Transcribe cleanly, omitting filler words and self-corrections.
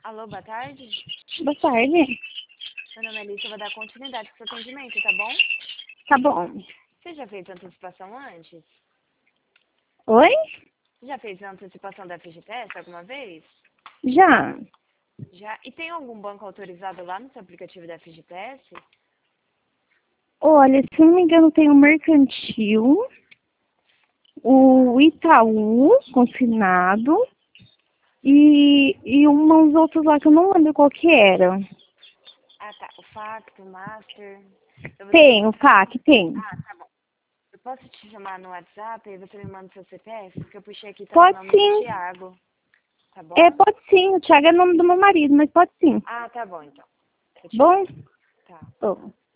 Alô, boa tarde. Boa tarde. Meu nome é Alice, eu vou dar continuidade com o seu atendimento, tá bom? Tá bom. Você já fez antecipação antes? Oi? Você já fez antecipação da FGTS alguma vez? Já. Já. E tem algum banco autorizado lá no seu aplicativo da FGTS? Olha, se não me engano, tem o Mercantil, o Itaú, consignado, e uns outros lá que eu não lembro qual que era. Ah, tá. O Facto, o Master. Tem, o FAC, tem. Ah, tá bom. Eu posso te chamar no WhatsApp e você me manda o seu CPF? Porque eu puxei aqui, tá no Pode nome do sim. Thiago. Tá bom? É, pode sim. O Thiago é o nome do meu marido, mas pode sim. Ah, tá bom, então. Eu te mando. Bom? Tá. Bom.